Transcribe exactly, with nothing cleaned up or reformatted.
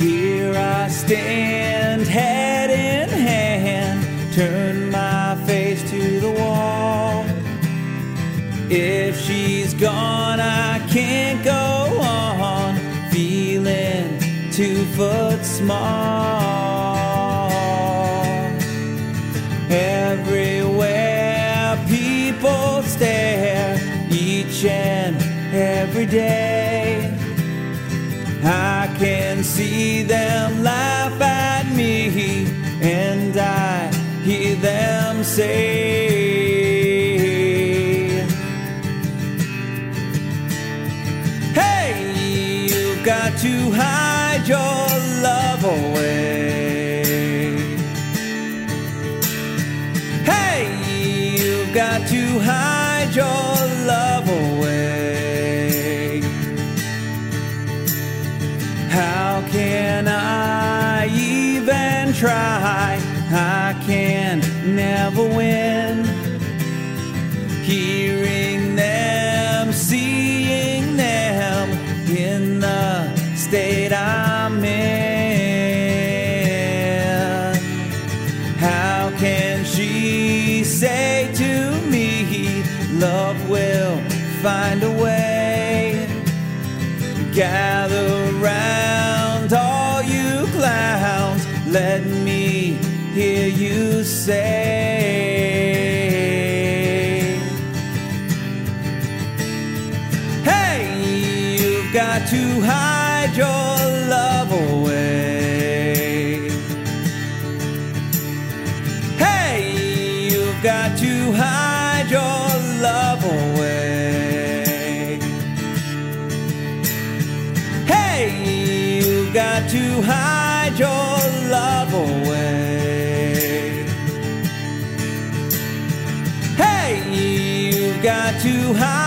Here I stand, head in hand, turn my face to the wall. If she's gone, I can't go on, feeling two foot small. Everywhere people stare, each and every day. I can see them laugh at me, and I hear them say, hey, you've got to hide your love away. Hey, you've got to hide your love away. How can I even try? I can never win. Hearing them, seeing them in the state I'm in. How can she say to me, love will find a way? Gather round, all you clowns, let me hear you say, hey, you've got to hide your love away. Hey, you've got to hide your love away. You've got to hide your love away. Hey, you've got to hide